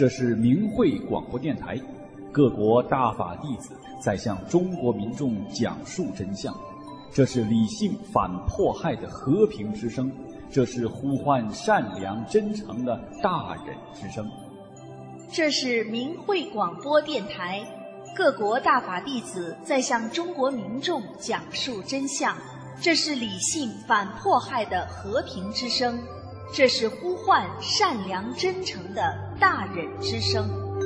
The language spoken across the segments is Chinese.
这是明慧广播电台，各国大法弟子在向中国民众讲述真相。这是理性反迫害的和平之声，这是呼唤善良真诚的大忍之声。 这是明慧广播电台，各国大法弟子在向中国民众讲述真相。这是理性反迫害的和平之声，这是呼唤善良真诚的大忍之声。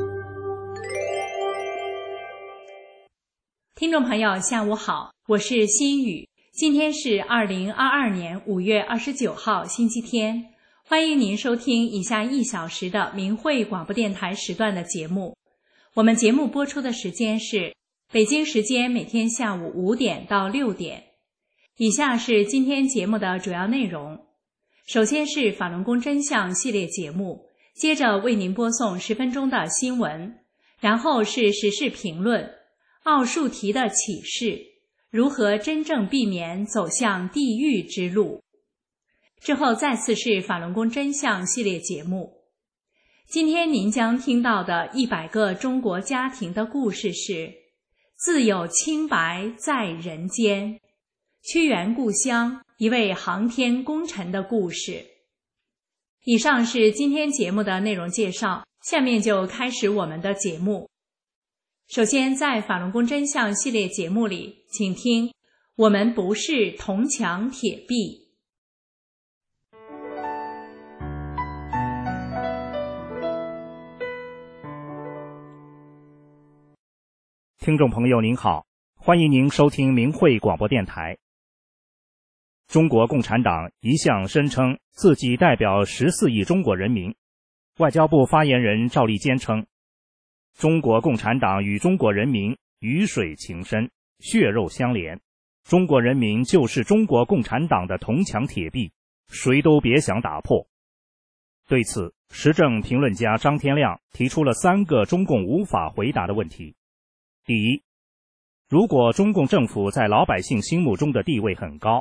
听众朋友下午好，我是心雨，今天是2022年5月29号星期天，欢迎您收听以下1小时的明慧广播电台时段的节目。我们节目播出的时间是北京时间每天下午5点到6点。以下是今天节目的主要内容。首先是法轮功真相系列节目，接着为您播送10分钟的新闻，然后是时事评论，奥数题的启示，如何真正避免走向地狱之路。之后再次是法轮功真相系列节目。今天您将听到的100个中国家庭的故事是自有清白在人间，屈原故乡一位航天功臣的故事。以上是今天节目的内容介绍，下面就开始我们的节目。首先在法轮功真相系列节目里，请听我们不是铜墙铁壁。 听众朋友您好，欢迎您收听明慧广播电台。中国共产党一向声称自己代表14亿中国人民。外交部发言人赵立坚称，中国共产党与中国人民鱼水情深，血肉相连，中国人民就是中国共产党的铜墙铁壁，谁都别想打破。对此，时政评论家张天亮提出了3个中共无法回答的问题。第一，如果中共政府在老百姓心目中的地位很高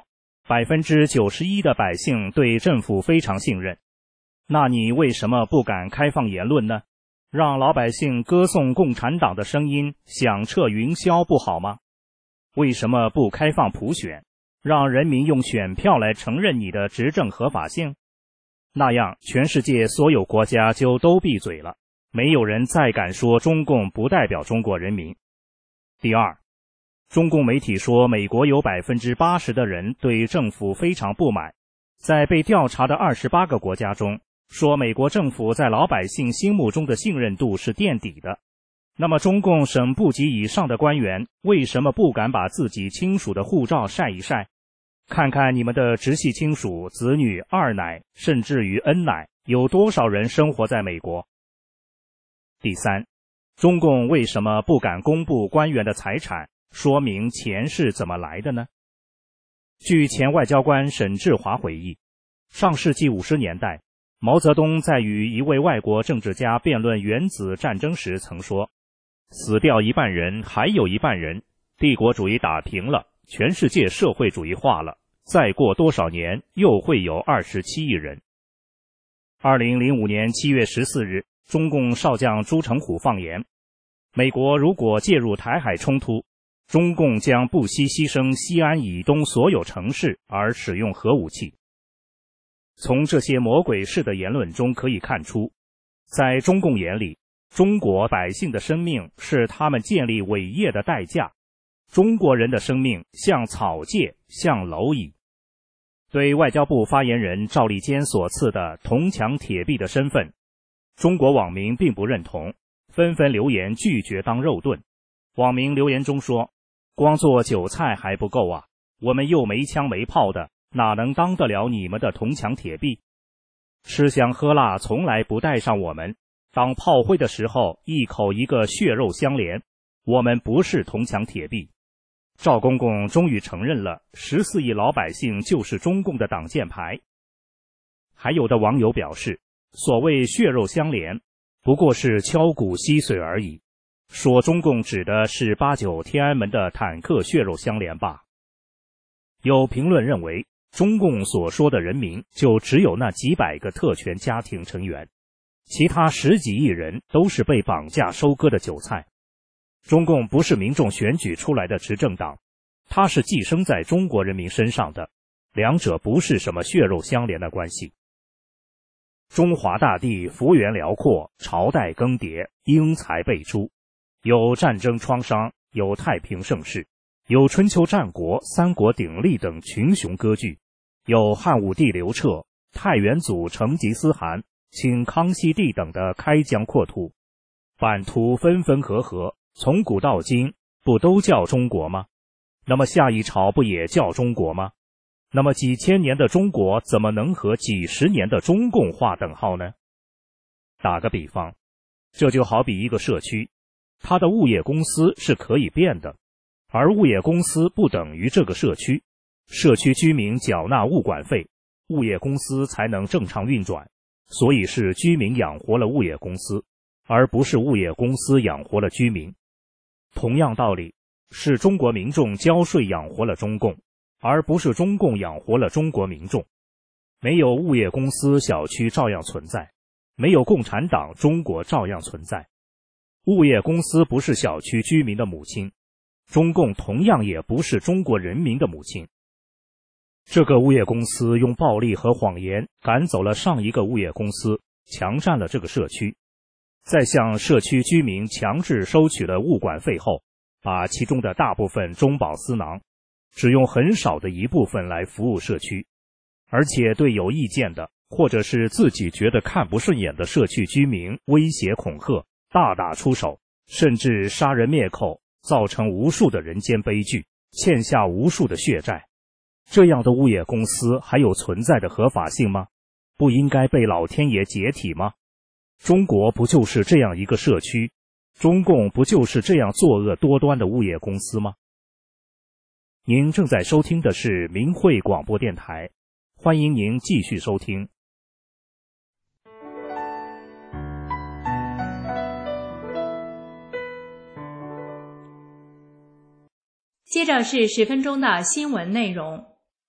，91%的百姓对政府非常信任，那你为什么不敢开放言论呢？让老百姓歌颂共产党的声音响彻云霄不好吗？为什么不开放普选，让人民用选票来承认你的执政合法性？那样全世界所有国家就都闭嘴了，没有人再敢说中共不代表中国人民。第二，中共媒体说美国有80%的人对政府非常不满，在被调查的28个国家中，说美国政府在老百姓心目中的信任度是垫底的。那么中共省部级以上的官员为什么不敢把自己亲属的护照晒一晒？看看你们的直系亲属、子女、二奶，甚至于恩奶，有多少人生活在美国？第三，中共为什么不敢公布官员的财产，说明钱是怎么来的呢？据前外交官沈志华回忆，上世纪50年代，毛泽东在与一位外国政治家辩论原子战争时曾说，死掉一半人，还有一半人，帝国主义打平了，全世界社会主义化了，再过多少年又会有27亿人。2005年7月14日，中共少将朱成虎放言，美国如果介入台海冲突，中共将不惜牺牲西安以东所有城市而使用核武器。从这些魔鬼式的言论中可以看出，在中共眼里，中国百姓的生命是他们建立伟业的代价，中国人的生命像草芥，像蝼蚁。对外交部发言人赵立坚所赐的铜墙铁壁的身份，中国网民并不认同，纷纷留言拒绝当肉盾。网民留言中说，光做韭菜还不够啊，我们又没枪没炮的，哪能当得了你们的铜墙铁壁？吃香喝辣从来不带上我们，当炮灰的时候一口一个血肉相连，我们不是铜墙铁壁。赵公公终于承认了14亿老百姓就是中共的挡箭牌。还有的网友表示，所谓血肉相连不过是敲骨吸髓而已，说中共指的是89天安门的坦克血肉相连吧。有评论认为，中共所说的人民就只有那几百个特权家庭成员， 其他10几亿人都是被绑架收割的韭菜。中共不是民众选举出来的执政党，它是寄生在中国人民身上的，两者不是什么血肉相连的关系。中华大地幅员辽阔，朝代更迭，英才辈出，有战争创伤，有太平盛世，有春秋战国、三国鼎立等群雄割据，有汉武帝刘彻、太原祖成吉思汗、清康熙帝等的开疆扩土，版图分分合合，从古到今不都叫中国吗？那么下一朝不也叫中国吗？那么几千年的中国怎么能和几十年的中共划等号呢？打个比方，这就好比一个社区，它的物业公司是可以变的，而物业公司不等于这个社区，社区居民缴纳物管费，物业公司才能正常运转，所以是居民养活了物业公司，而不是物业公司养活了居民。同样道理，是中国民众交税养活了中共，而不是中共养活了中国民众。没有物业公司，小区照样存在；没有共产党，中国照样存在。物业公司不是小区居民的母亲，中共同样也不是中国人民的母亲。这个物业公司用暴力和谎言赶走了上一个物业公司，强占了这个社区，再向社区居民强制收取了物管费后，把其中的大部分中饱私囊，只用很少的一部分来服务社区，而且对有意见的或者是自己觉得看不顺眼的社区居民威胁恐吓，大打出手，甚至杀人灭口，造成无数的人间悲剧，欠下无数的血债。这样的物业公司还有存在的合法性吗？不应该被老天爷解体吗？中国不就是这样一个社区？中共不就是这样作恶多端的物业公司吗？您正在收听的是明慧广播电台，欢迎您继续收听。 接着是10分钟的新闻内容。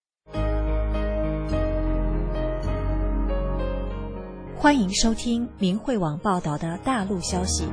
欢迎收听明慧网报道的大陆消息。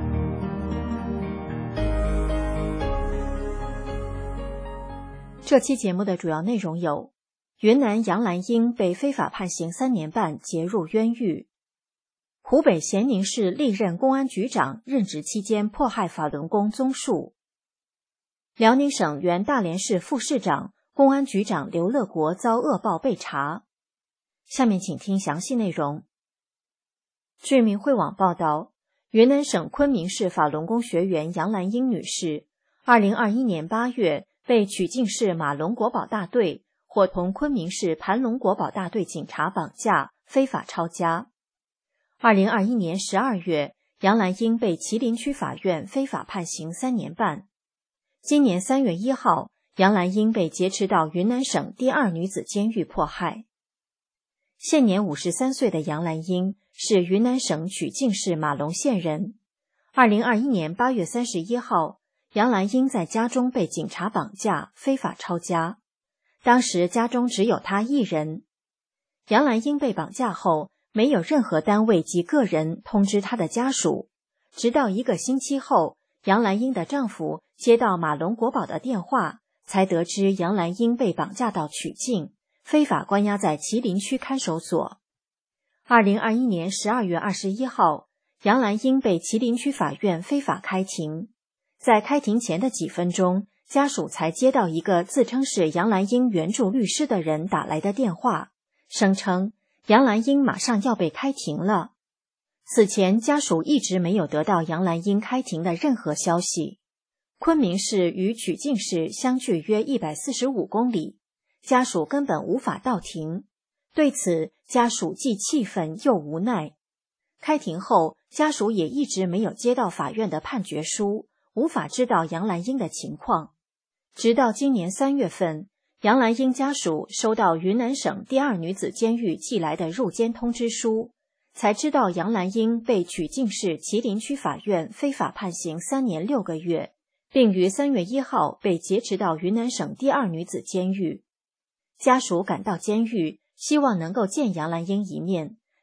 这期节目的主要内容有：云南杨兰英被非法判刑3年半，结入冤狱；湖北咸宁市历任公安局长任职期间迫害法轮功综述；辽宁省原大连市副市长、公安局长刘乐国遭恶报被查。下面请听详细内容。据明慧网报道，云南省昆明市法轮功学员杨兰英女士2021年8月被曲靖市马龙国宝大队伙同昆明市盘龙国宝大队警察绑架，非法抄家。2021年12月，杨兰英被麒麟区法院非法判刑3年半。今年3月1号，杨兰英被劫持到云南省第2女子监狱迫害。现年53岁的杨兰英是云南省曲靖市马龙县人。2021年8月31号，杨兰英在家中被警察绑架，非法抄家。当时家中只有她一人。杨兰英被绑架后，没有任何单位及个人通知她的家属，直到1个星期后，杨兰英的丈夫接到马龙国宝的电话，才得知杨兰英被绑架到曲靖，非法关押在麒麟区看守所。2021年12月21号，杨兰英被麒麟区法院非法开庭。在开庭前的几分钟，家属才接到一个自称是杨兰英援助律师的人打来的电话，声称杨兰英马上要被开庭了。此前家属一直没有得到杨兰英开庭的任何消息。昆明市与曲靖市相距约145公里，家属根本无法到庭。对此，家属既气愤又无奈。开庭后，家属也一直没有接到法院的判决书，无法知道杨兰英的情况。直到今年3月份，杨兰英家属收到云南省第2女子监狱寄来的入监通知书，才知道杨兰英被曲靖市麒麟区法院非法判刑3年6个月，并于3月1号被劫持到云南省第2女子监狱。家属赶到监狱，希望能够见杨兰英一面，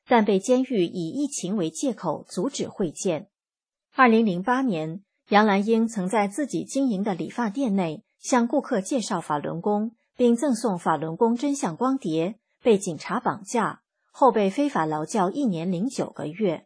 但被监狱以疫情为借口阻止会见。2008年，杨兰英曾在自己经营的理发店内向顾客介绍法轮功，并赠送法轮功真相光碟，被警察绑架，后被非法劳教1年零9个月。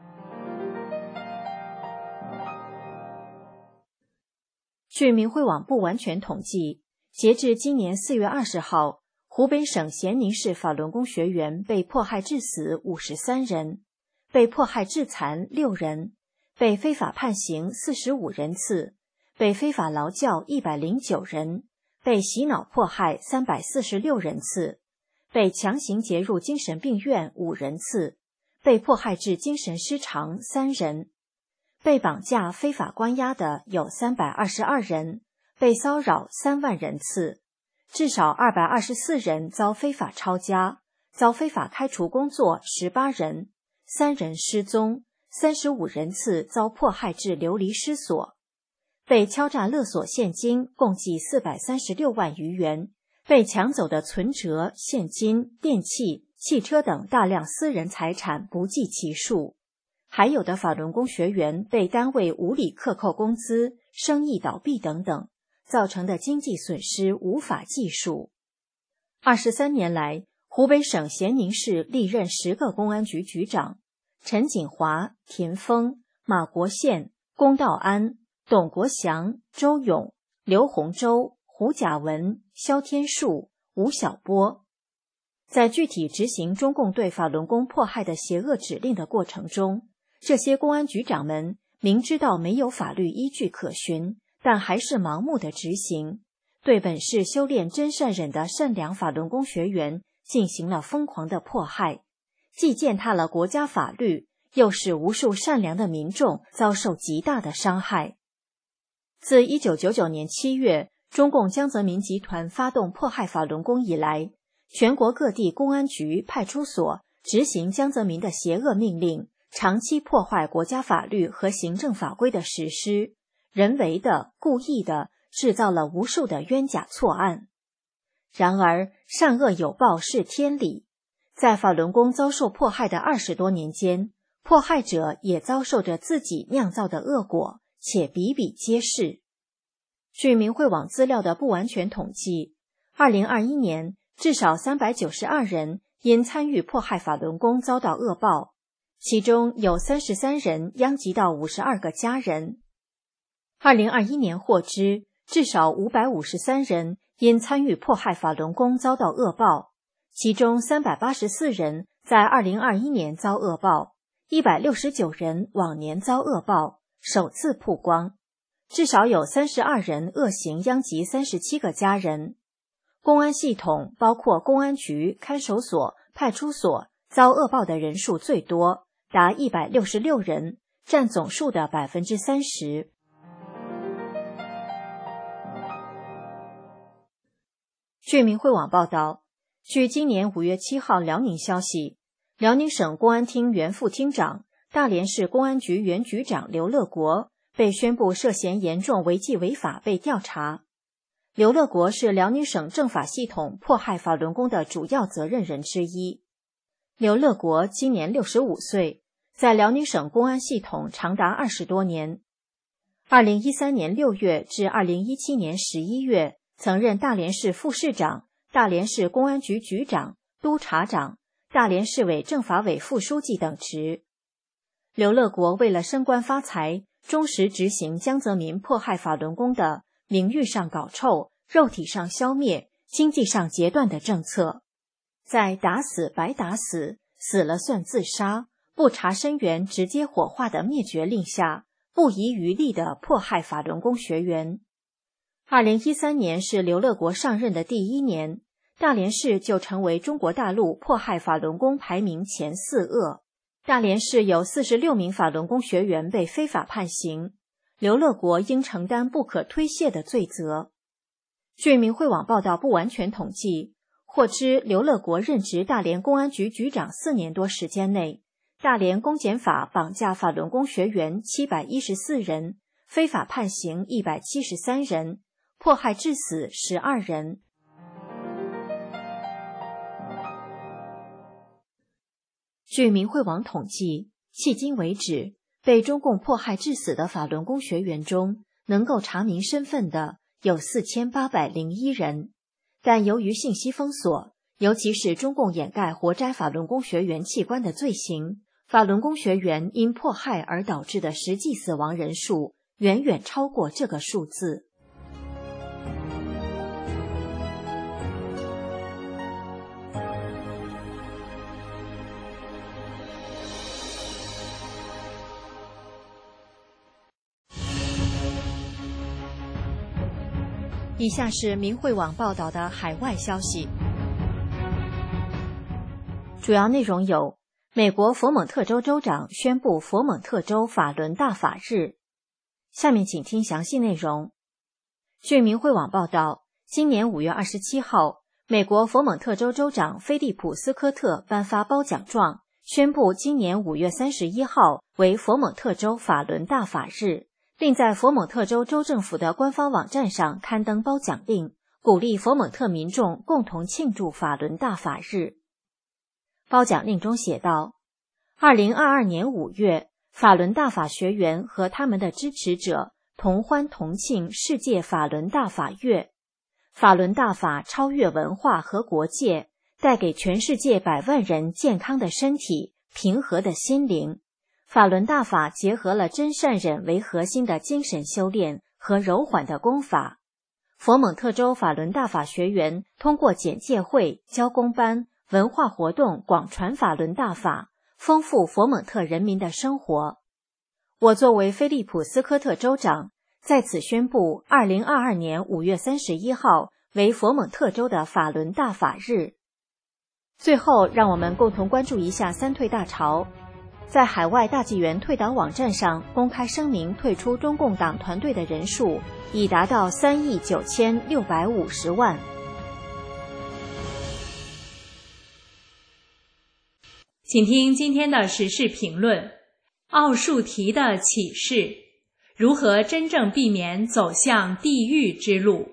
据明慧网不完全统计，截至今年4月20号，湖北省咸宁市法轮功学员被迫害致死53人，被迫害致残6人，被非法判刑45人次，被非法劳教109人，被洗脑迫害346人次，被强行劫入精神病院5人次，被迫害致精神失常3人，被绑架非法关押的有322人，被骚扰3万人次，至少224人遭非法抄家，遭非法开除工作18人，3人失踪，35人次遭迫害致流离失所，被敲诈勒索现金共计436万余元，被抢走的存折、现金、电器、汽车等大量私人财产不计其数。还有的法轮功学员被单位无理克扣工资、生意倒闭等等，造成的经济损失无法计数。23年来，湖北省咸宁市历任10个公安局局长，陈锦华、田丰、马国宪、龚道安、董国祥、周勇、刘洪洲、胡甲文、肖天树、吴晓波。在具体执行中共对法轮功迫害的邪恶指令的过程中，这些公安局长们明知道没有法律依据可循，但还是盲目的执行，对本市修炼真善忍的善良法轮功学员进行了疯狂的迫害，既践踏了国家法律，又使无数善良的民众遭受极大的伤害。自1999年7月，中共江泽民集团发动迫害法轮功以来，全国各地公安局、派出所执行江泽民的邪恶命令，长期破坏国家法律和行政法规的实施，人为的、故意的制造了无数的冤假错案。然而，善恶有报是天理，在法轮功遭受迫害的20多年间，迫害者也遭受着自己酿造的恶果，且比比皆是。据明慧网资料的不完全统计，2021年至少392人因参与迫害法轮功遭到恶报，其中有33人殃及到52个家人。2021年获知，至少553人因参与迫害法轮功遭到恶报，其中384人在2021年遭恶报，169人往年遭恶报，首次曝光。至少有32人恶行殃及37个家人。公安系统包括公安局、看守所、派出所遭恶报的人数最多，达166人，占总数的30%。据明慧网报道，据今年5月7号辽宁消息，辽宁省公安厅原副厅长、大连市公安局原局长刘乐国被宣布涉嫌严重违纪违法被调查。刘乐国是辽宁省政法系统迫害法轮功的主要责任人之一。刘乐国今年65岁，在辽宁省公安系统长达20多年。2013年6月至2017年11月，曾任大连市副市长、大连市公安局局长、督察长、大连市委政法委副书记等职。刘乐国为了升官发财，忠实执行江泽民迫害法轮功的名誉上搞臭、肉体上消灭、经济上截断的政策，在打死白打死、死了算自杀、不查身源直接火化的灭绝令下，不遗余力地迫害法轮功学员。2013年是刘乐国上任的第1年，大连市就成为中国大陆迫害法轮功排名前4恶。大连市有46名法轮功学员被非法判刑，刘乐国应承担不可推卸的罪责。据明慧网报道不完全统计，获知刘乐国任职大连公安局局长4年多时间内，大连公检法绑架法轮功学员714人，非法判刑173人，迫害致死12人。 据明慧网统计，迄今为止，被中共迫害致死的法轮功学员中，能够查明身份的有4801人，但由于信息封锁，尤其是中共掩盖活摘法轮功学员器官的罪行，法轮功学员因迫害而导致的实际死亡人数远远超过这个数字。以下是明慧网报道的海外消息，主要内容有：美国佛蒙特州州长宣布佛蒙特州法轮大法日。下面请听详细内容。据明慧网报道，今年5月27号，美国佛蒙特州州长菲利普·斯科特颁发褒奖状，宣布今年5月31号为佛蒙特州法轮大法日，并在佛蒙特州州政府的官方网站上刊登褒奖令，鼓励佛蒙特民众共同庆祝法轮大法日。褒奖令中写道：2022年5月，法轮大法学员和他们的支持者同欢同庆世界法轮大法月。法轮大法超越文化和国界，带给全世界100万人健康的身体、平和的心灵。法轮大法结合了真善忍为核心的精神修炼和柔缓的功法。佛蒙特州法轮大法学员通过简介会、交工班、文化活动广传法轮大法，丰富佛蒙特人民的生活。我作为菲利普斯科特州长，在此宣布2022年5月31号为佛蒙特州的法轮大法日。最后，让我们共同关注一下三退大潮。在海外大纪元退党网站上公开声明退出中共党团队的人数已达到3.9650亿。 请听今天的时事评论：奥数题的启示，如何真正避免走向地狱之路？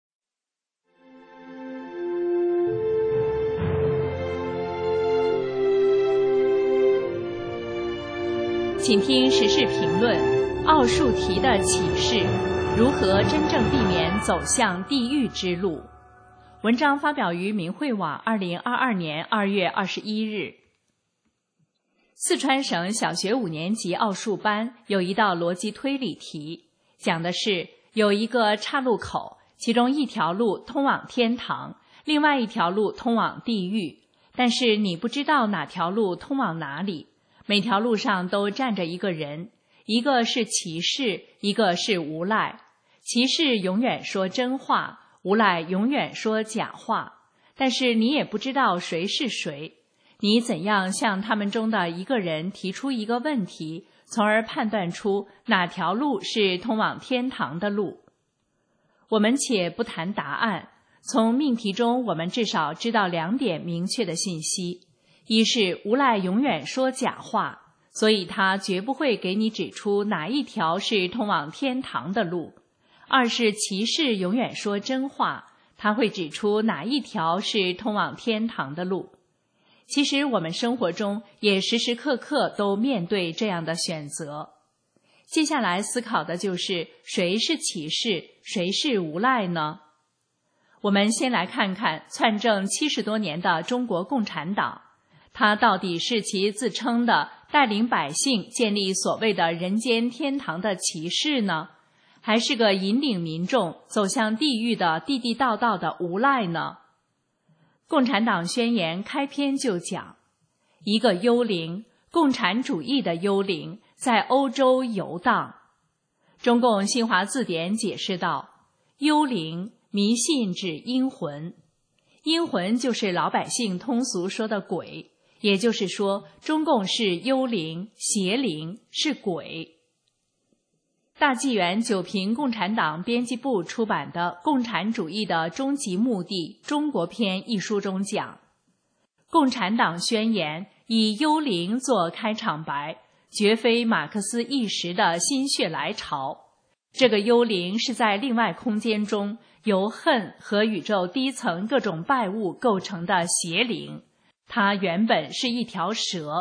请听时事评论：奥数题的启示，如何真正避免走向地狱之路？文章发表于明慧网2022年2月21日。四川省小学5年级奥数班有一道逻辑推理题，讲的是有一个岔路口，其中一条路通往天堂，另外一条路通往地狱，但是你不知道哪条路通往哪里。每条路上都站着一个人，一个是骑士，一个是无赖。骑士永远说真话，无赖永远说假话，但是你也不知道谁是谁。你怎样向他们中的一个人提出一个问题，从而判断出哪条路是通往天堂的路？我们且不谈答案，从命题中我们至少知道2点明确的信息。一是无赖永远说假话，所以他绝不会给你指出哪一条是通往天堂的路。二是骑士永远说真话，他会指出哪一条是通往天堂的路。其实我们生活中也时时刻刻都面对这样的选择。接下来思考的就是谁是骑士，谁是无赖呢？我们先来看看篡政70多年的中国共产党，他到底是其自称的带领百姓建立所谓的人间天堂的骑士呢，还是个引领民众走向地狱的地地道道的无赖呢？共产党宣言开篇就讲，一个幽灵，共产主义的幽灵，在欧洲游荡。中共新华字典解释道，幽灵，迷信指阴魂，阴魂就是老百姓通俗说的鬼，也就是说，中共是幽灵、邪灵，是鬼。大纪元九评共产党编辑部出版的《共产主义的终极目的·中国篇》一书中讲，共产党宣言以幽灵做开场白，绝非马克思一时的心血来潮。这个幽灵是在另外空间中由恨和宇宙低层各种败物构成的邪灵，它原本是一条蛇，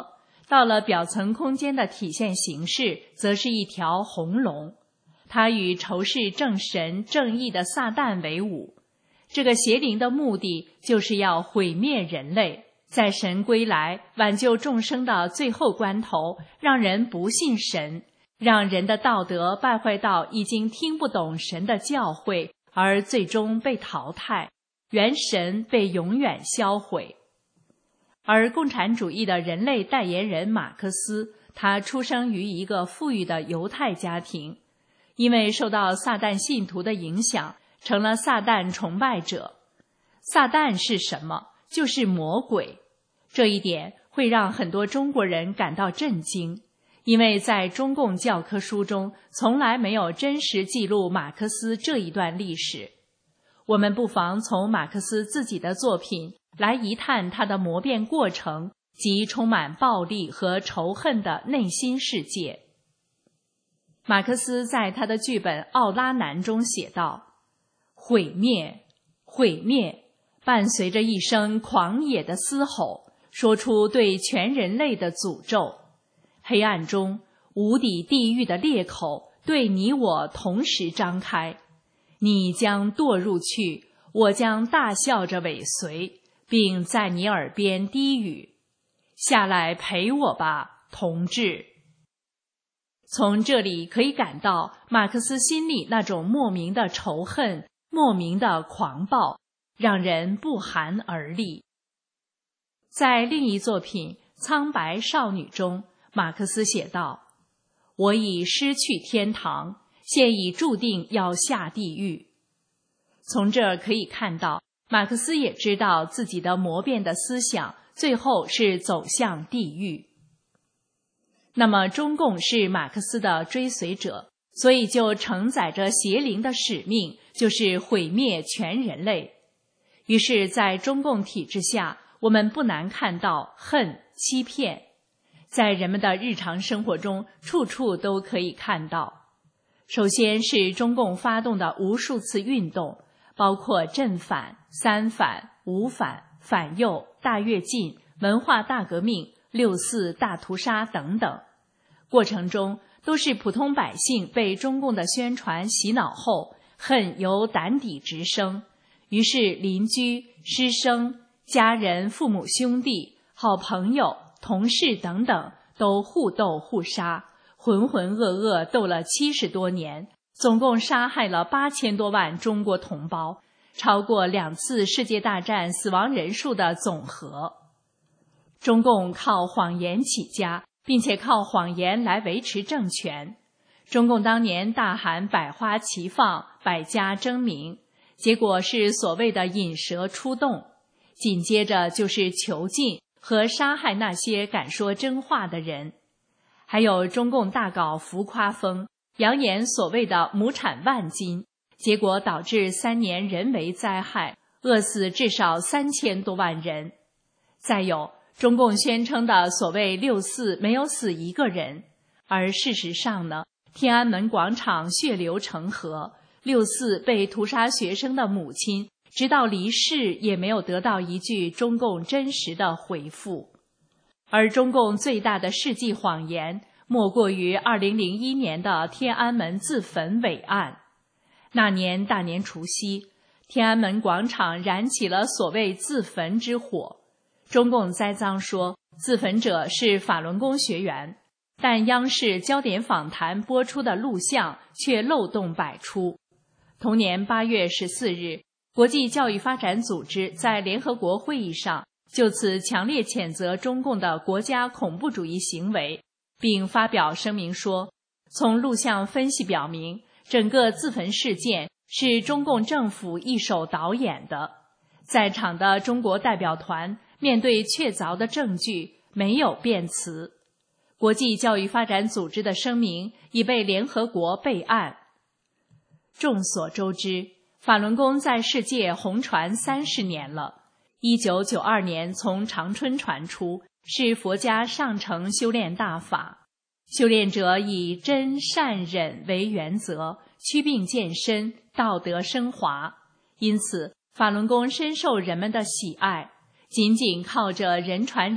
到了表层空间的体现形式，则是一条红龙，它与仇视正神正义的撒旦为伍。这个邪灵的目的就是要毁灭人类，在神归来挽救众生的最后关头，让人不信神，让人的道德败坏到已经听不懂神的教诲，而最终被淘汰，元神被永远销毁。而共产主义的人类代言人马克思，他出生于一个富裕的犹太家庭，因为受到撒旦信徒的影响，成了撒旦崇拜者。撒旦是什么？就是魔鬼。这一点会让很多中国人感到震惊，因为在中共教科书中从来没有真实记录马克思这一段历史。我们不妨从马克思自己的作品来一探他的魔变过程及充满暴力和仇恨的内心世界。马克思在他的剧本《奥拉南》中写道：毁灭，毁灭，伴随着一声狂野的嘶吼，说出对全人类的诅咒。黑暗中，无底地狱的裂口对你我同时张开，你将堕入去，我将大笑着尾随，并在你耳边低语：下来陪我吧，同志。从这里可以感到马克思心里那种莫名的仇恨，莫名的狂暴，让人不寒而栗。在另一作品《苍白少女》中，马克思写道：我已失去天堂，现已注定要下地狱。从这儿可以看到，马克思也知道自己的魔变的思想最后是走向地狱。那么中共是马克思的追随者，所以就承载着邪灵的使命，就是毁灭全人类。于是在中共体制下，我们不难看到恨、欺骗，在人们的日常生活中处处都可以看到。首先是中共发动的无数次运动，包括镇反、三反、五反、反右、大跃进、文化大革命、六四大屠杀等等。过程中都是普通百姓被中共的宣传洗脑后，恨由胆底直生，于是邻居、师生、家人、父母兄弟、好朋友、同事等等都互斗互杀，浑浑噩噩斗了70多年，总共杀害了8000多万中国同胞，超过2次世界大战死亡人数的总和。中共靠谎言起家，并且靠谎言来维持政权。中共当年大喊百花齐放，百家争鸣，结果是所谓的引蛇出洞，紧接着就是囚禁和杀害那些敢说真话的人。还有中共大搞浮夸风，扬言所谓的亩产万斤，结果导致3年人为灾害，饿死至少3000多万人。再有中共宣称的所谓6四没有死一个人，而事实上呢，天安门广场血流成河，6四被屠杀学生的母亲直到离世也没有得到一句中共真实的回复。而中共最大的世纪谎言莫过于2001年的天安门自焚伪案。那年大年除夕，天安门广场燃起了所谓自焚之火，中共栽赃说自焚者是法轮功学员，但央视焦点访谈播出的录像却漏洞百出。同年8月14日，国际教育发展组织在联合国会议上就此强烈谴责中共的国家恐怖主义行为，并发表声明说，从录像分析表明，整个自焚事件是中共政府一手导演的。在场的中国代表团面对确凿的证据，没有辩词。国际教育发展组织的声明已被联合国备案。众所周知，法轮功在世界红传30年了。1992年从长春传出，是佛家上乘修炼大法。修炼者以真善忍为原则，祛病健身，道德升华。因此，法轮功深受人们的喜爱。仅仅靠着人传人，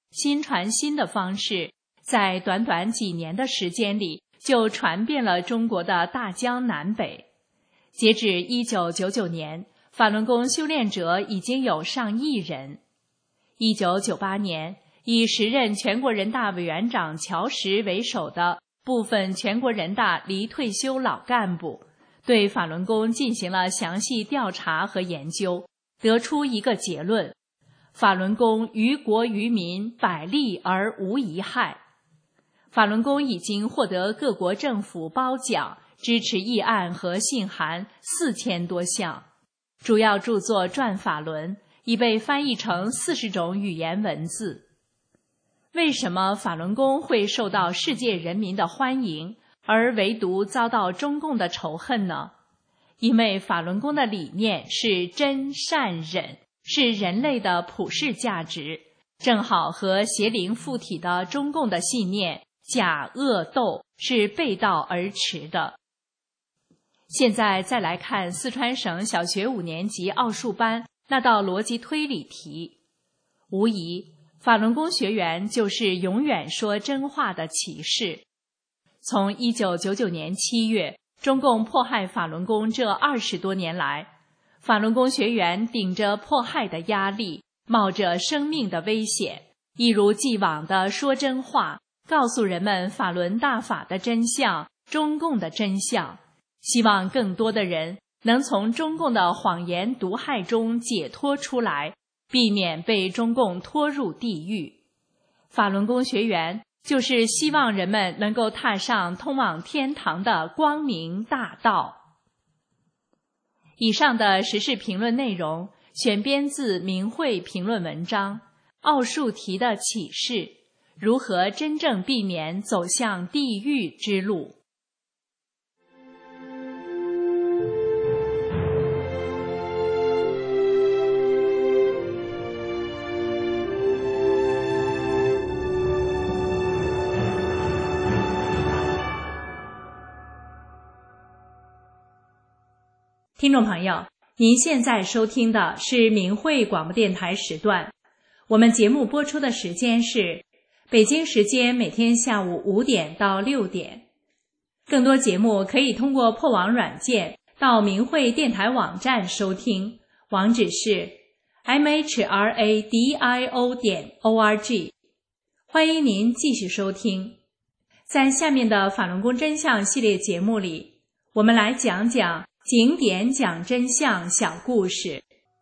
新传新的方式，在短短几年的时间里就传遍了中国的大江南北。截至1999年，法轮功修炼者已经有上亿人。1998年，以时任全国人大委员长乔石为首的部分全国人大离退休老干部对法轮功进行了详细调查和研究，得出一个结论：法轮功于国于民百利而无一害。法轮功已经获得各国政府褒奖，支持议案和信函4000多项，主要著作《转法轮》已被翻译成40种语言文字。为什么法轮功会受到世界人民的欢迎，而唯独遭到中共的仇恨呢？因为法轮功的理念是真善忍，是人类的普世价值，正好和邪灵附体的中共的信念假恶斗是背道而驰的。现在再来看四川省小学5年级奥数班那道逻辑推理题，无疑法轮功学员就是永远说真话的骑士。从1999年7月中共迫害法轮功这20多年来，法轮功学员顶着迫害的压力，冒着生命的危险，一如既往地说真话，告诉人们法轮大法的真相，中共的真相，希望更多的人能从中共的谎言毒害中解脱出来，避免被中共拖入地狱。法轮功学员就是希望人们能够踏上通往天堂的光明大道。以上的时事评论内容选编自明慧评论文章《奥数题的启示：如何真正避免走向地狱之路》。听众朋友，您现在收听的是明慧广播电台时段，我们节目播出的时间是北京时间每天下午5点到6点。更多节目可以通过破网软件到明慧电台网站收听，网址是 mhradio.org。 欢迎您继续收听。在下面的法轮功真相系列节目里，我们来讲讲景点讲真相小故事。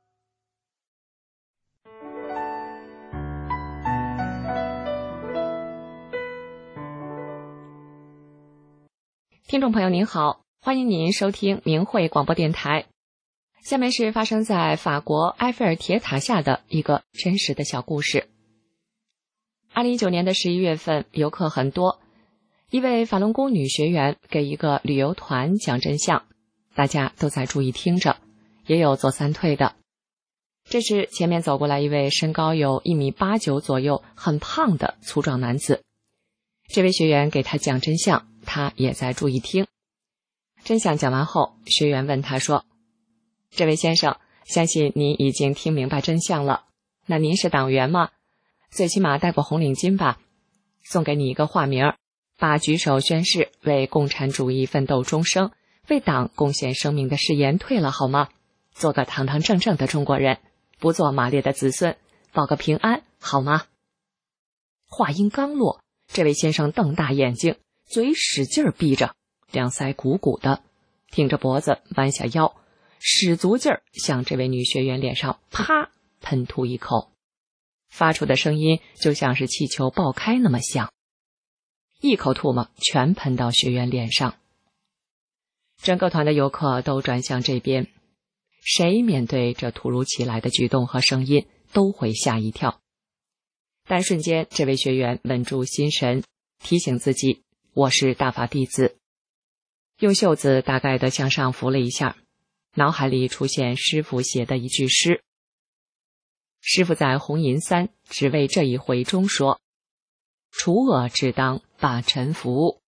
听众朋友您好，欢迎您收听明慧广播电台。下面是发生在法国埃菲尔铁塔下的一个真实的小故事。2019年的11月份，游客很多，一位法轮功女学员给一个旅游团讲真相，大家都在注意听着，也有做三退的。这时前面走过来一位身高有1.89米左右，很胖的粗壮男子。这位学员给他讲真相，他也在注意听。真相讲完后，学员问他说：这位先生，相信您已经听明白真相了，那您是党员吗？最起码戴过红领巾吧？送给你一个化名，把举手宣誓为共产主义奋斗终生，为党贡献生命的誓言退了好吗？做个堂堂正正的中国人，不做马列的子孙，保个平安好吗？话音刚落，这位先生瞪大眼睛，嘴使劲闭着，两腮鼓鼓的，挺着脖子弯下腰，使足劲儿向这位女学员脸上啪喷吐一口，发出的声音就像是气球爆开那么响，一口唾沫全喷到学员脸上。整个团的游客都转向这边，谁面对这突如其来的举动和声音都会吓一跳。但瞬间这位学员稳住心神，提醒自己我是大法弟子，用袖子大概的向上拂了一下，脑海里出现师父写的一句诗。师父在红银3只为这一回中说：除恶只当把臣服。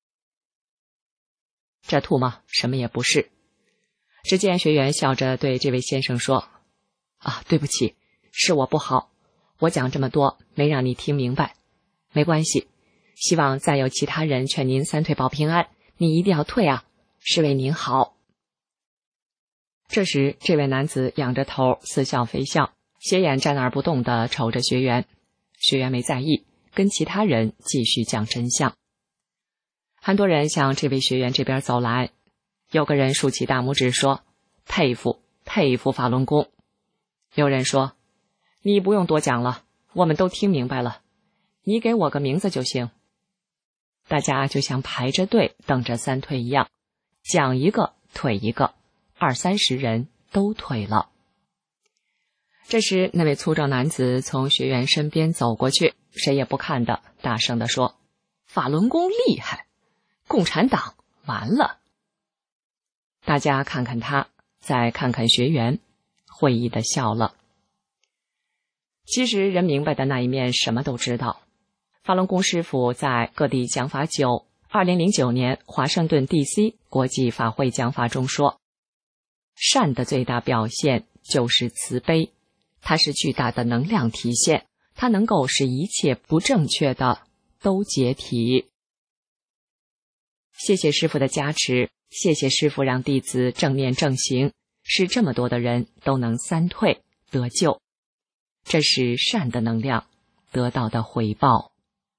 这吐沫什么也不是。只见学员笑着对这位先生说：对不起，是我不好， 我讲这么多没让你听明白，没关系，希望再有其他人劝您三退保平安，你一定要退啊，是为您好。这时这位男子仰着头似笑非笑，斜眼站那儿不动地瞅着学员。学员没在意，跟其他人继续讲真相。很多人向这位学员这边走来，有个人竖起大拇指说：佩服佩服法轮功。有人说：你不用多讲了，我们都听明白了，你给我个名字就行。大家就像排着队等着三退一样，讲一个退一个，20-30人都退了。这时那位粗壮男子从学员身边走过去，谁也不看的大声地说：法轮功厉害，共产党完了。大家看看他，再看看学员，会意地笑了。其实人明白的那一面什么都知道。法轮功师傅在各地讲法久，2009年华盛顿 DC 国际法会讲法中说，善的最大表现就是慈悲，它是巨大的能量体现，它能够使一切不正确的都解体。谢谢师父的加持，谢谢师父让弟子正念正行，使这么多的人都能三退得救，这是善的能量得到的回报。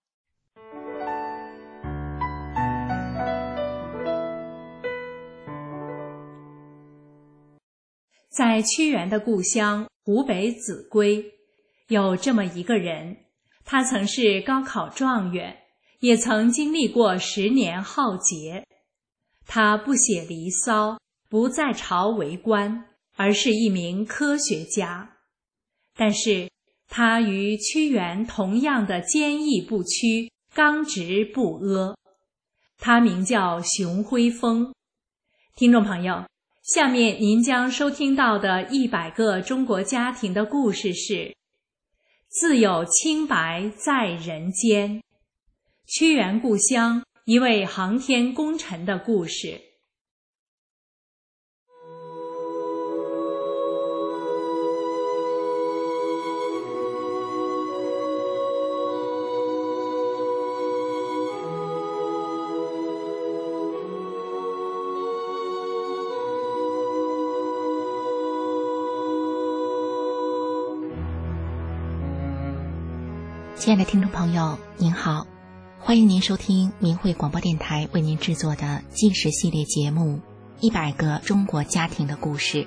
在屈原的故乡湖北秭归，有这么一个人，他曾是高考状元，也曾经历过10年浩劫。他不写离骚，不在朝为官，而是一名科学家。但是他与屈原同样的坚毅不屈，刚直不阿。他名叫熊辉峰。听众朋友，下面您将收听到的100个中国家庭的故事是：自有清白在人间。屈原故乡一位航天工程的故事。 亲爱的听众朋友，您好，欢迎您收听明慧广播电台为您制作的纪实系列节目《100个中国家庭的故事》。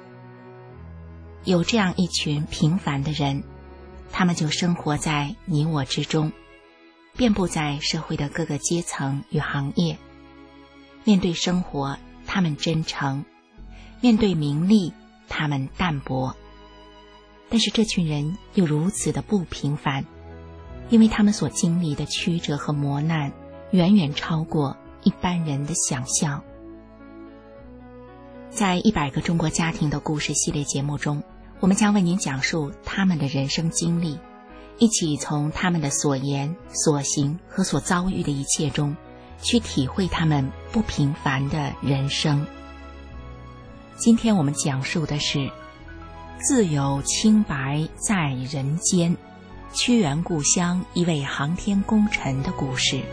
有这样一群平凡的人，他们就生活在你我之中，遍布在社会的各个阶层与行业。面对生活，他们真诚；面对名利，他们淡泊。但是这群人又如此的不平凡，因为他们所经历的曲折和磨难远远超过一般人的想象。在100个中国家庭的故事系列节目中，我们将为您讲述他们的人生经历，一起从他们的所言所行和所遭遇的一切中去体会他们不平凡的人生。今天我们讲述的是自有清白在人间，屈原故乡一位航天工程的故事。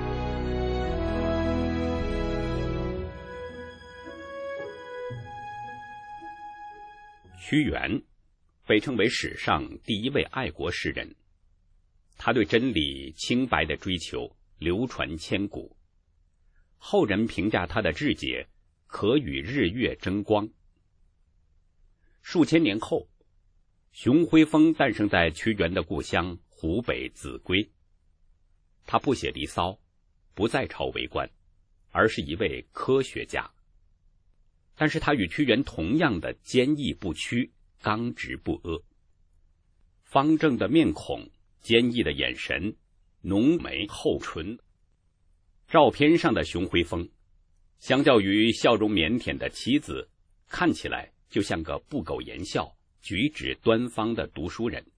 屈原被称为史上第一位爱国诗人，他对真理清白的追求流传千古，后人评价他的志节可与日月争光。数千年后，熊辉峰诞生在屈原的故乡湖北秭归。他不写离骚，不在朝为官，而是一位科学家。但是他与屈原同样的坚毅不屈，刚直不阿。方正的面孔，坚毅的眼神，浓眉厚唇。照片上的熊辉峰，相较于笑容腼腆的妻子，看起来就像个不苟言笑、举止端方的读书人。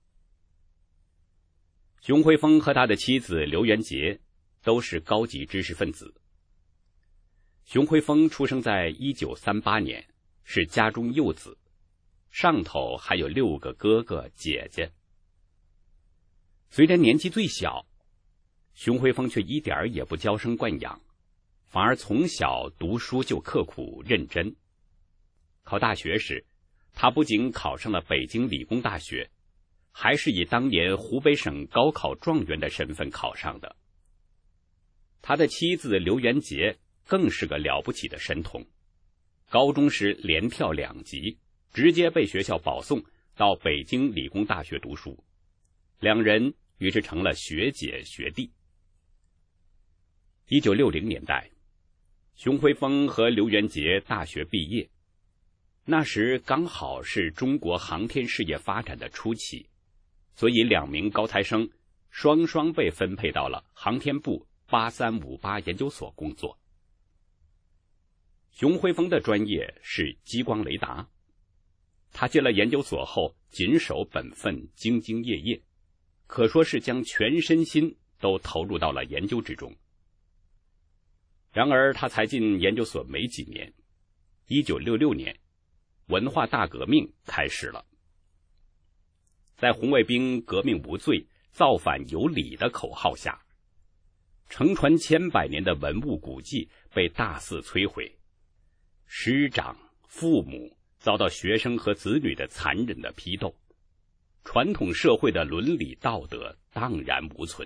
熊辉峰和他的妻子刘元杰都是高级知识分子。熊辉峰出生在1938年，是家中幼子，上头还有6个哥哥姐姐。 虽然年纪最小，熊辉峰却一点儿也不娇生惯养，反而从小读书就刻苦认真。考大学时，他不仅考上了北京理工大学，还是以当年湖北省高考状元的身份考上的。他的妻子刘元杰更是个了不起的神童，高中时连跳2级，直接被学校保送到北京理工大学读书，两人于是成了学姐学弟。1960年代，熊辉峰和刘元杰大学毕业，那时刚好是中国航天事业发展的初期，所以2名高材生双双被分配到了航天部8358研究所工作。熊辉峰的专业是激光雷达，他进了研究所后谨守本分，兢兢业业，可说是将全身心都投入到了研究之中。然而他才进研究所没几年，1966年文化大革命开始了。在红卫兵革命无罪，造反有理的口号下，承传千百年的文物古迹被大肆摧毁，师长、父母遭到学生和子女的残忍的批斗，传统社会的伦理道德荡然无存。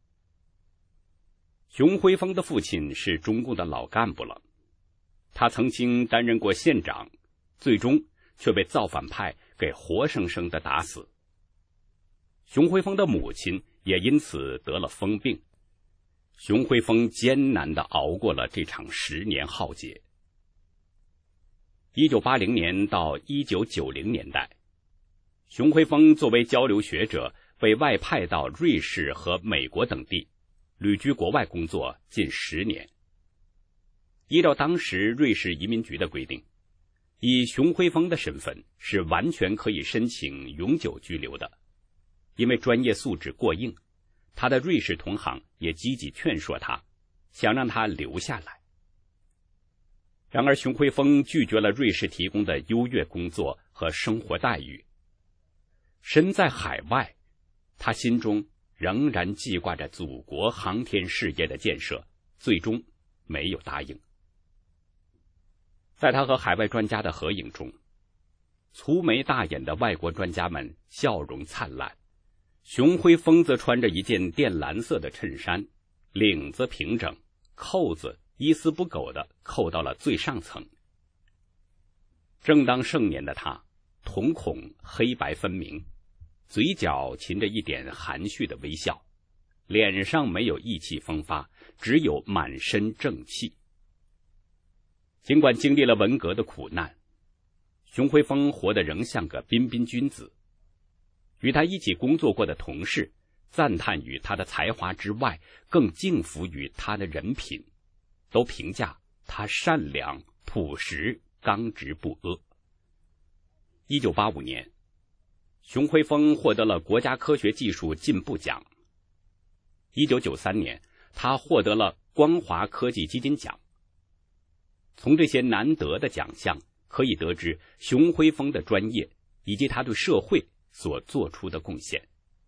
熊辉峰的父亲是中共的老干部了，他曾经担任过县长，最终却被造反派给活生生的打死。熊辉峰的母亲也因此得了疯病。熊辉峰艰难地熬过了这场10年浩劫。1980年到1990年代，熊辉峰作为交流学者被外派到瑞士和美国等地，旅居国外工作近10年。依照当时瑞士移民局的规定，以熊辉峰的身份是完全可以申请永久居留的，因为专业素质过硬，他的瑞士同行也积极劝说他，想让他留下来。然而熊辉峰拒绝了瑞士提供的优越工作和生活待遇。身在海外，他心中仍然记挂着祖国航天事业的建设，最终没有答应。在他和海外专家的合影中，粗眉大眼的外国专家们笑容灿烂，熊辉峰则穿着一件靛蓝色的衬衫，领子平整，扣子一丝不苟地扣到了最上层。正当盛年的他，瞳孔黑白分明，嘴角噙着一点含蓄的微笑，脸上没有意气风发，只有满身正气。尽管经历了文革的苦难，熊辉峰活得仍像个彬彬君子。与他一起工作过的同事赞叹于他的才华之外，更敬服于他的人品，都评价他善良、朴实、刚直不阿。1985年，熊辉峰获得了国家科学技术进步奖。1993年，他获得了光华科技基金奖。从这些难得的奖项可以得知熊辉峰的专业以及他对社会所做出的贡献。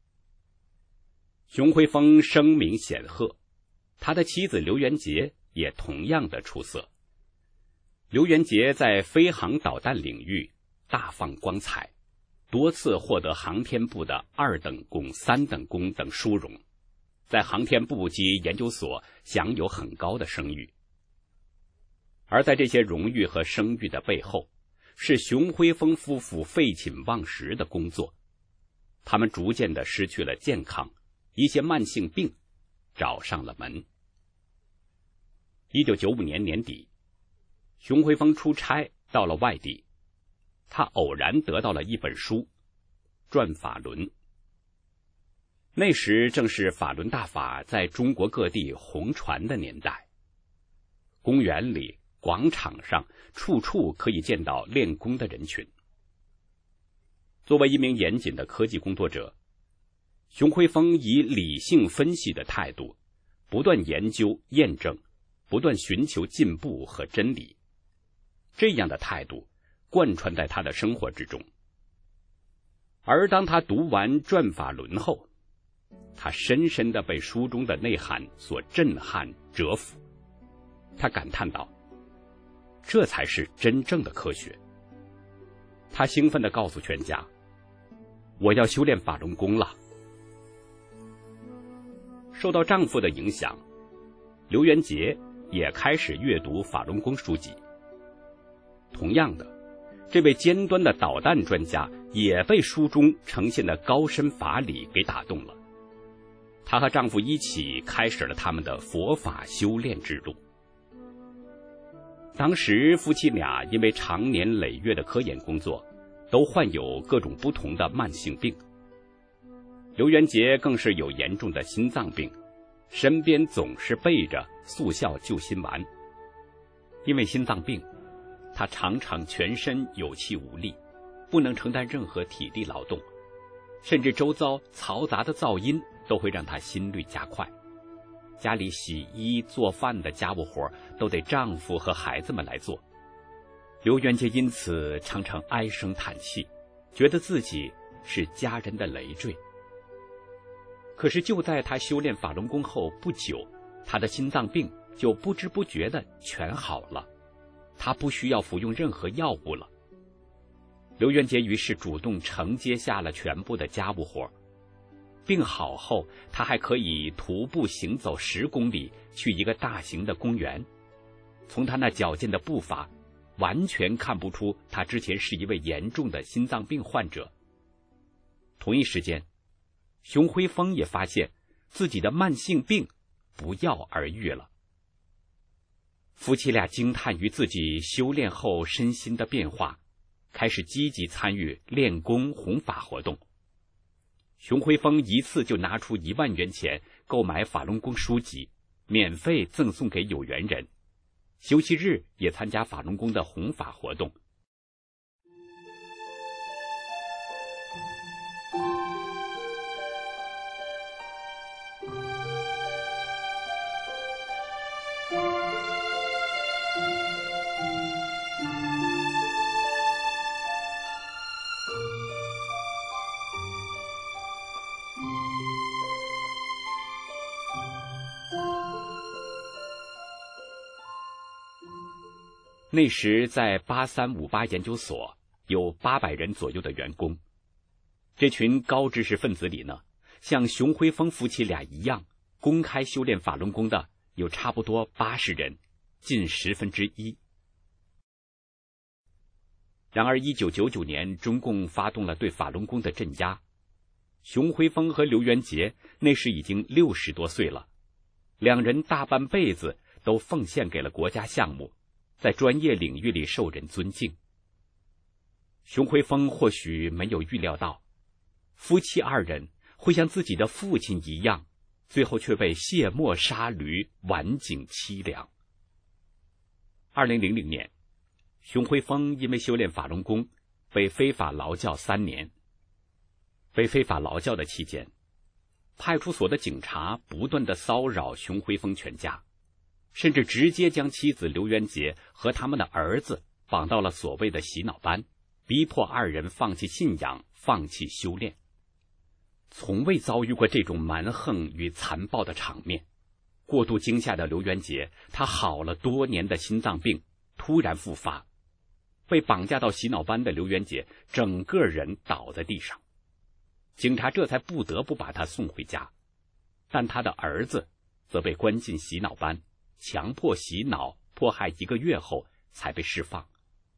熊辉峰声名显赫，他的妻子刘元杰也同样的出色。刘元杰在飞航导弹领域大放光彩，多次获得航天部的2等功、3等功等殊荣，在航天部及研究所享有很高的声誉。而在这些荣誉和声誉的背后，是熊辉峰夫妇废寝忘食的工作。他们逐渐地失去了健康，一些慢性病找上了门。1995年年底，熊辉峰出差到了外地，他偶然得到了一本书《转法轮》。那时正是法轮大法在中国各地红传的年代，公园里、广场上处处可以见到练功的人群。作为一名严谨的科技工作者，熊辉峰以理性分析的态度，不断研究验证，不断寻求进步和真理。这样的态度贯穿在他的生活之中。而当他读完《转法轮》后， 他深深地被书中的内涵所震撼折服。他感叹道：这才是真正的科学。他兴奋地告诉全家：我要修炼法轮功了。受到丈夫的影响，刘元杰也开始阅读法轮功书籍。同样的，这位尖端的导弹专家也被书中呈现的高深法理给打动了。她和丈夫一起开始了他们的佛法修炼之路。当时夫妻俩因为长年累月的科研工作，都患有各种不同的慢性病。刘元杰更是有严重的心脏病，身边总是备着速效救心丸。因为心脏病，他常常全身有气无力，不能承担任何体力劳动，甚至周遭嘈杂的噪音都会让他心率加快。家里洗衣做饭的家务活都得丈夫和孩子们来做。刘元杰因此常常唉声叹气，觉得自己是家人的累赘。可是就在他修炼法轮功后不久，他的心脏病就不知不觉地全好了，他不需要服用任何药物了。刘元杰于是主动承接下了全部的家务活。病好后，他还可以徒步行走10公里去一个大型的公园。从他那矫健的步伐，完全看不出他之前是一位严重的心脏病患者。同一时间，熊辉峰也发现自己的慢性病不药而愈了。夫妻俩惊叹于自己修炼后身心的变化，开始积极参与练功弘法活动。熊辉峰一次就拿出1万元钱购买法轮功书籍，免费赠送给有缘人。休息日也参加法轮功的弘法活动。那时在8358研究所有800人左右的员工，这群高知识分子里呢，像熊辉峰夫妻俩一样公开修炼法轮功的有差不多80人，近1/10。然而1999年中共发动了对法轮功的镇压，熊辉峰和刘元杰那时已经60多岁了，两人大半辈子都奉献给了国家项目，在专业领域里受人尊敬。熊辉峰或许没有预料到，夫妻2人会像自己的父亲一样，最后却被卸磨杀驴，晚景凄凉。2000年，熊辉峰因为修炼法轮功被非法劳教3年。被非法劳教的期间，派出所的警察不断地骚扰熊辉峰全家，甚至直接将妻子刘元杰和他们的儿子绑到了所谓的洗脑班，逼迫2人放弃信仰，放弃修炼。从未遭遇过这种蛮横与残暴的场面，过度惊吓的刘元杰，他好了多年的心脏病突然复发，被绑架到洗脑班的刘元杰整个人倒在地上，警察这才不得不把他送回家，但他的儿子则被关进洗脑班，强迫洗脑迫害1个月后才被释放。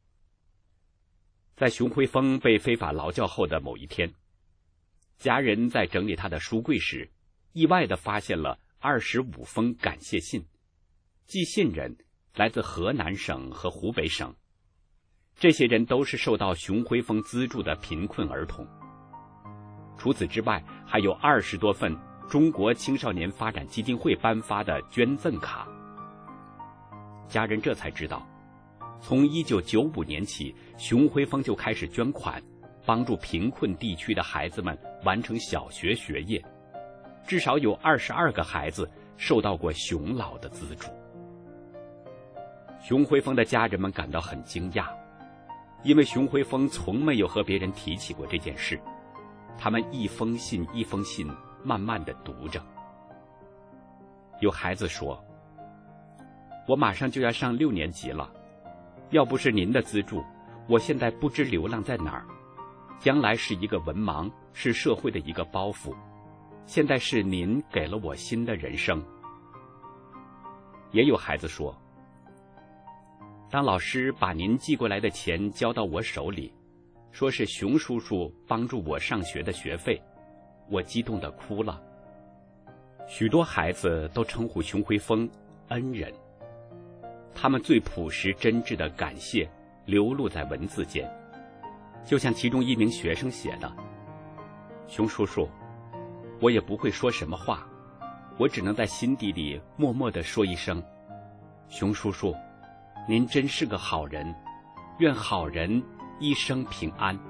在熊辉峰被非法劳教后的某一天，家人在整理他的书柜时，意外地发现了25封感谢信，寄信人来自河南省和湖北省，这些人都是受到熊辉峰资助的贫困儿童。除此之外，还有20多份中国青少年发展基金会颁发的捐赠卡。家人这才知道，从1995年起，熊辉峰就开始捐款，帮助贫困地区的孩子们完成小学学业，至少有22个孩子受到过熊老的资助。熊辉峰的家人们感到很惊讶，因为熊辉峰从没有和别人提起过这件事，他们一封信一封信慢慢地读着。有孩子说，我马上就要上6年级了，要不是您的资助，我现在不知流浪在哪儿，将来是一个文盲，是社会的一个包袱，现在是您给了我新的人生。也有孩子说，当老师把您寄过来的钱交到我手里，说是熊叔叔帮助我上学的学费，我激动地哭了。许多孩子都称呼熊辉峰恩人，他们最朴实真挚的感谢流露在文字间，就像其中一名学生写的，熊叔叔，我也不会说什么话，我只能在心底里默默地说一声，熊叔叔，您真是个好人，愿好人一生平安。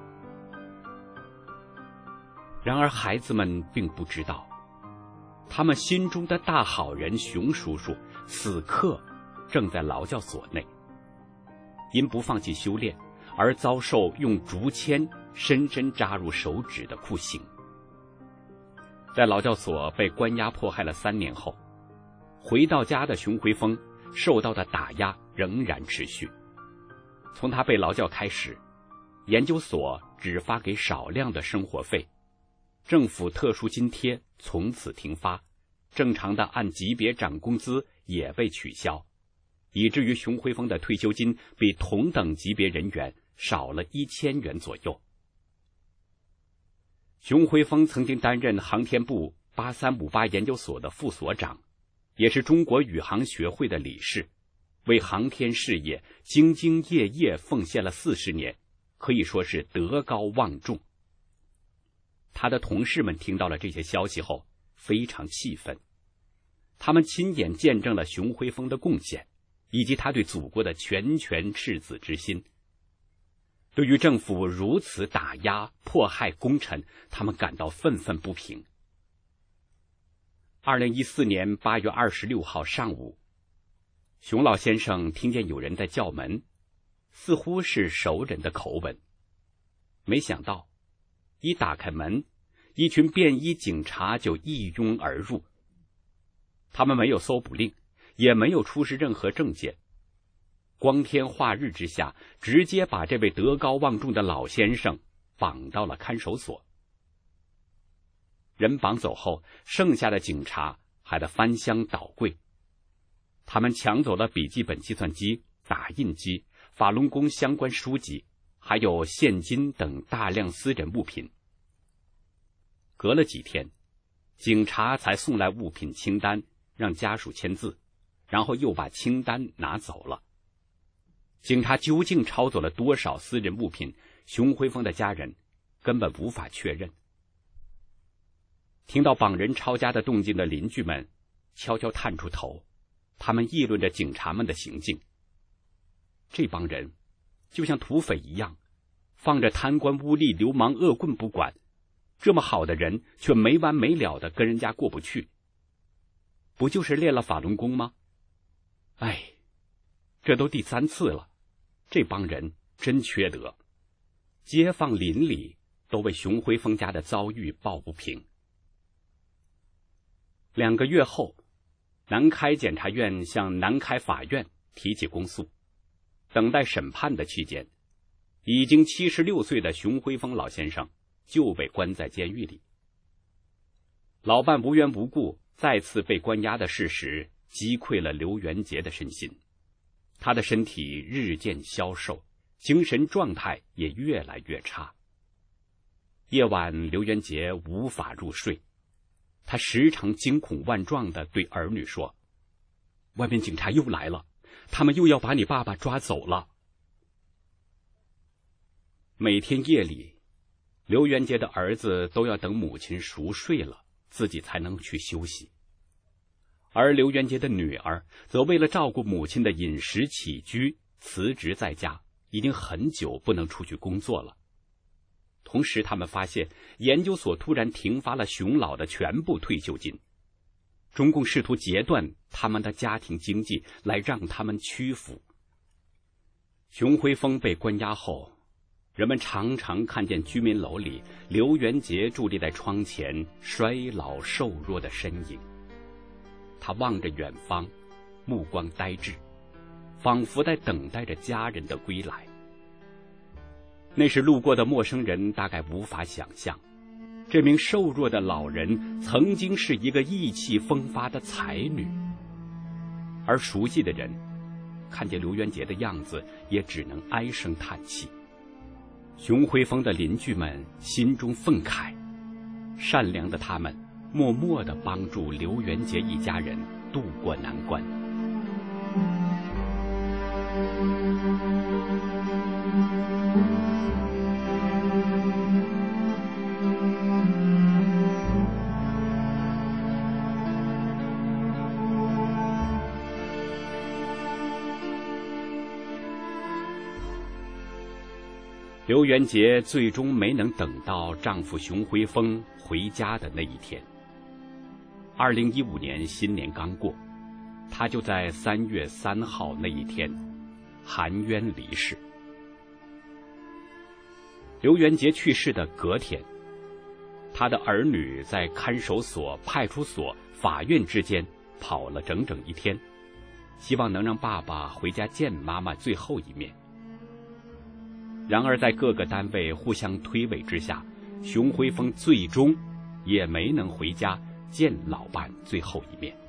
然而孩子们并不知道，他们心中的大好人熊叔叔此刻正在劳教所内，因不放弃修炼而遭受用竹签深深扎入手指的酷刑。在劳教所被关押迫害了3年后，回到家的熊辉峰受到的打压仍然持续。从他被劳教开始，研究所只发给少量的生活费，政府特殊津贴从此停发，正常的按级别涨工资也被取消，以至于熊辉峰的退休金比同等级别人员少了1000元左右。熊辉峰曾经担任航天部8358研究所的副所长，也是中国宇航学会的理事，为航天事业兢兢业业奉献了40年，可以说是德高望重。他的同事们听到了这些消息后非常气愤，他们亲眼见证了熊辉峰的贡献，以及他对祖国的拳拳赤子之心。对于政府如此打压迫害功臣，他们感到愤愤不平。2014年8月26号上午，熊老先生听见有人在叫门，似乎是熟人的口吻。没想到一打开门，一群便衣警察就一拥而入。他们没有搜捕令，也没有出示任何证件，光天化日之下，直接把这位德高望重的老先生绑到了看守所。人绑走后，剩下的警察还得翻箱倒柜，他们抢走了笔记本计算机、打印机、法轮功相关书籍，还有现金等大量私人物品。隔了几天，警察才送来物品清单，让家属签字，然后又把清单拿走了。警察究竟抄走了多少私人物品，熊辉峰的家人根本无法确认。听到绑人抄家的动静的邻居们悄悄探出头，他们议论着警察们的行径。这帮人就像土匪一样，放着贪官污吏、流氓恶棍不管，这么好的人却没完没了的跟人家过不去，不就是练了法轮功吗？哎，这都第3次了，这帮人真缺德，街坊邻里都为熊辉峰家的遭遇抱不平。2个月后，南开检察院向南开法院提起公诉。等待审判的期间，已经76岁的熊辉峰老先生就被关在监狱里。老伴无缘无故再次被关押的事实击溃了刘元杰的身心，他的身体日渐消瘦，精神状态也越来越差。夜晚，刘元杰无法入睡，他时常惊恐万状地对儿女说：“外面警察又来了，他们又要把你爸爸抓走了。”每天夜里，刘元杰的儿子都要等母亲熟睡了，自己才能去休息。而刘元杰的女儿则为了照顾母亲的饮食起居，辞职在家，已经很久不能出去工作了。同时，他们发现研究所突然停发了熊老的全部退休金，中共试图截断他们的家庭经济，来让他们屈服。熊辉峰被关押后， 人们常常看见居民楼里刘元杰伫立在窗前衰老瘦弱的身影。他望着远方，目光呆滞，仿佛在等待着家人的归来。那时路过的陌生人大概无法想象，这名瘦弱的老人曾经是一个意气风发的才女。而熟悉的人看见刘元杰的样子，也只能唉声叹气。熊辉峰的邻居们心中愤慨，善良的他们默默地帮助刘元杰一家人渡过难关。刘元杰最终没能等到丈夫熊辉峰回家的那一天。2015年新年刚过，她就在3月3号那一天含冤离世。刘元杰去世的隔天，他的儿女在看守所、派出所、法院之间跑了整整一天，希望能让爸爸回家见妈妈最后一面。然而在各个单位互相推诿之下，熊辉峰最终也没能回家见老伴最后一面。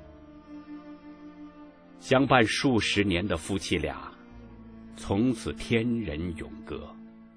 相伴数十年的夫妻俩，从此天人永隔。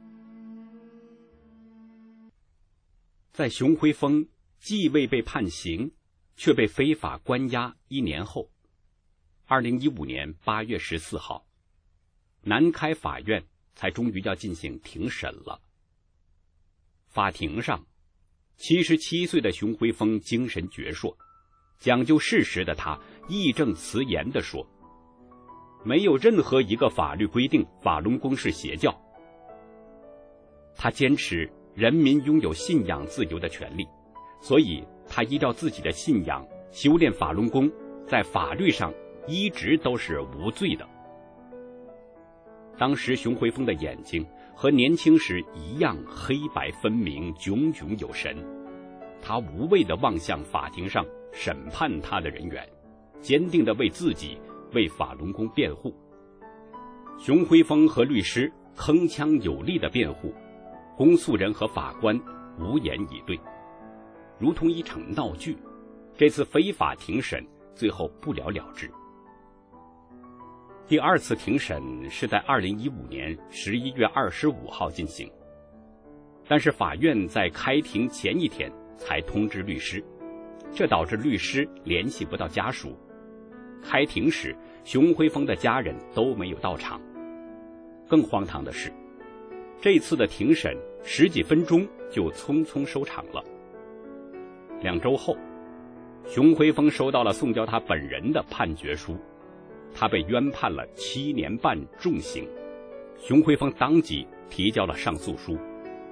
在熊辉峰既未被判刑，却被非法关押1年后，2015年8月14号，南开法院才终于要进行庭审了。法庭上，77岁的熊辉峰精神矍铄，讲究事实的他义正辞严地说，没有任何一个法律规定法轮功是邪教。他坚持人民拥有信仰自由的权利，所以他依照自己的信仰修炼法轮功，在法律上一直都是无罪的。当时熊辉峰的眼睛和年轻时一样黑白分明，炯炯有神。他无畏地望向法庭上审判他的人员，坚定地为自己、为法轮功辩护。熊辉峰和律师铿锵有力的辩护，公诉人和法官无言以对，如同一场闹剧。这次非法庭审最后不了了之。第二次庭审是在2015年11月25号进行，但是法院在开庭前一天才通知律师，这导致律师联系不到家属。开庭时，熊辉峰的家人都没有到场。更荒唐的是，这次的庭审10几分钟就匆匆收场了。2周后，熊辉峰收到了送交他本人的判决书，他被冤判了7年半重刑。熊辉峰当即提交了上诉书。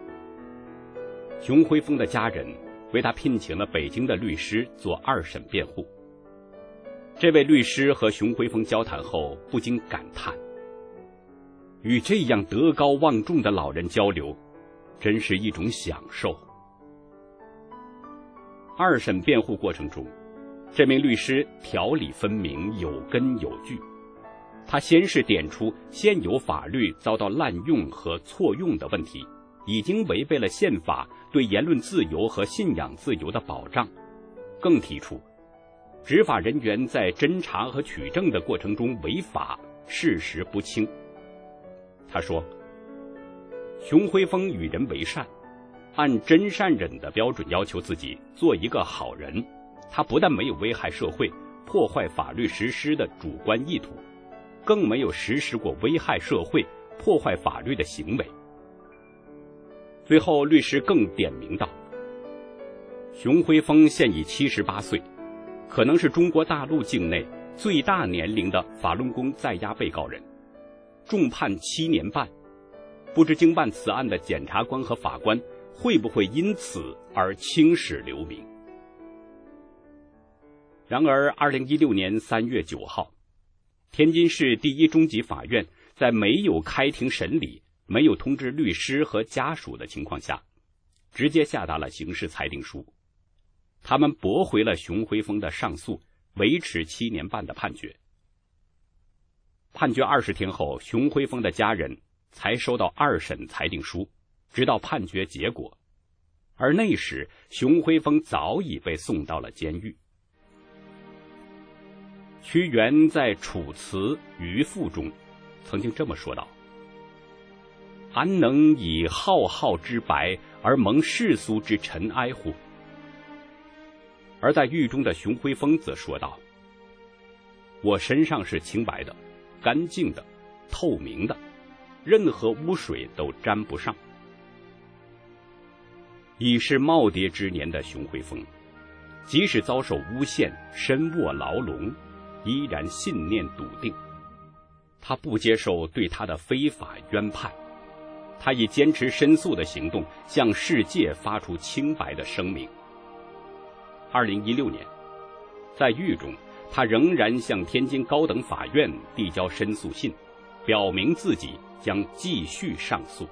熊辉峰的家人为他聘请了北京的律师做2审辩护。这位律师和熊辉峰交谈后不禁感叹，与这样德高望重的老人交流，真是一种享受。2审辩护过程中，这名律师条理分明，有根有据。他先是点出现有法律遭到滥用和错用的问题，已经违背了宪法对言论自由和信仰自由的保障，更提出执法人员在侦查和取证的过程中违法，事实不清。他说，熊辉峰与人为善，按真善忍的标准要求自己做一个好人，他不但没有危害社会、破坏法律实施的主观意图，更没有实施过危害社会、破坏法律的行为。最后，律师更点名道，熊辉峰现已78岁，可能是中国大陆境内最大年龄的法轮功在押被告人，重判7年半。不知经办此案的检察官和法官会不会因此而青史留名。然而2016年3月9号，天津市第一中级法院在没有开庭审理、 没有通知律师和家属的情况下，直接下达了刑事裁定书。他们驳回了熊辉峰的上诉，维持7年半的判决。判决20天后，熊辉峰的家人才收到2审裁定书，直到判决结果。而那时，熊辉峰早已被送到了监狱。屈原在《楚辞·渔父》中曾经这么说道：安能以浩浩之白而蒙世俗之尘埃乎？而在狱中的熊辉峰则说道：我身上是清白的、干净的、透明的，任何污水都沾不上。已是耄耋之年的熊辉峰，即使遭受诬陷、身卧牢笼，依然信念笃定。他不接受对他的非法冤判，他以坚持申诉的行动向世界发出清白的声明。2016年，在狱中，他仍然向天津高等法院递交申诉信，表明自己将继续上诉。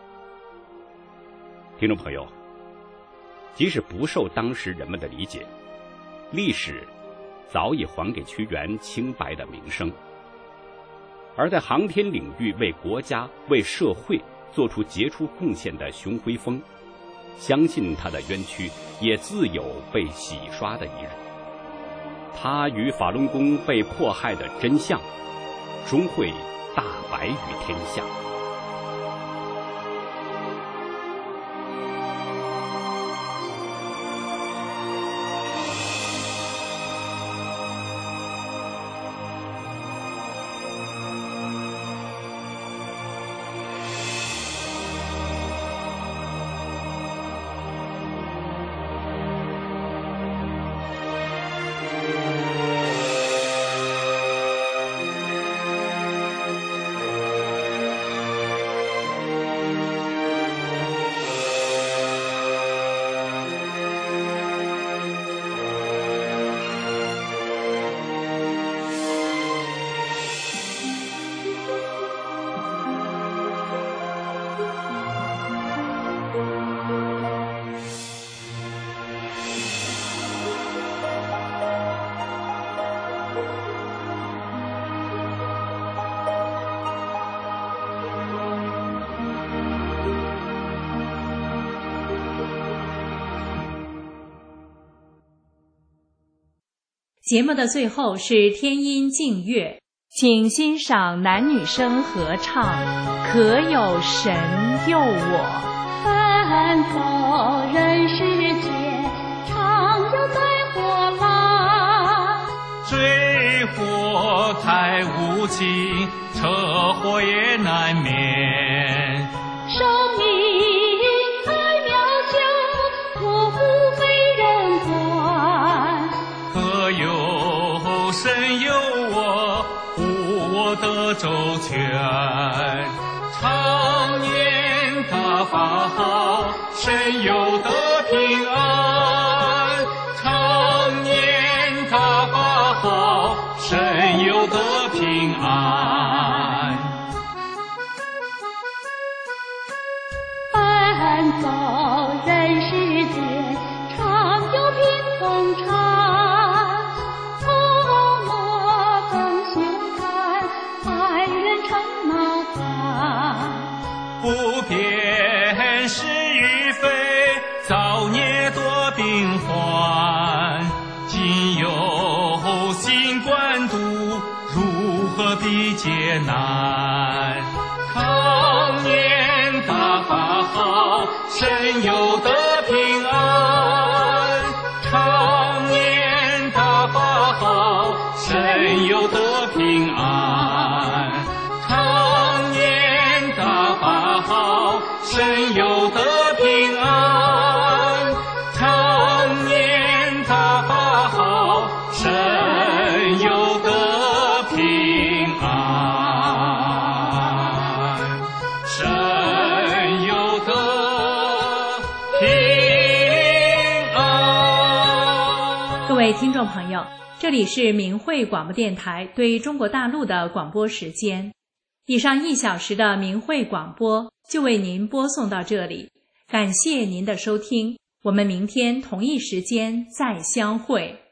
听众朋友，即使不受当时人们的理解，历史早已还给屈原清白的名声。而在航天领域为国家、为社会做出杰出贡献的熊辉峰，相信他的冤屈也自有被洗刷的一日。他与法轮功被迫害的真相，终会大白于天下。 节目的最后是天音静乐，请欣赏男女生合唱《可有神佑我》。 奔走人世间，常有灾祸来， 水火太无情，车祸也难免。 生命太渺小，我不被人管。 可有神佑我，护我的周全。常念大法好，神佑得平安。常念大法好，神佑得平安。 奔走人世间，常有贫穷缠，从我更羞惭，爱人成麻烦。 不辨是与非，造孽多病患。今有新冠毒，如何比劫难？常念大法好，神佑得平安。常念大法好，神佑得平安。常念大法好，神佑得平安。常念大法好，神佑得平安。神佑得平安。 各位听众朋友，这里是明慧广播电台对中国大陆的广播时间。 以上1小时的明慧广播就为您播送到这里，感谢您的收听，我们明天同一时间再相会。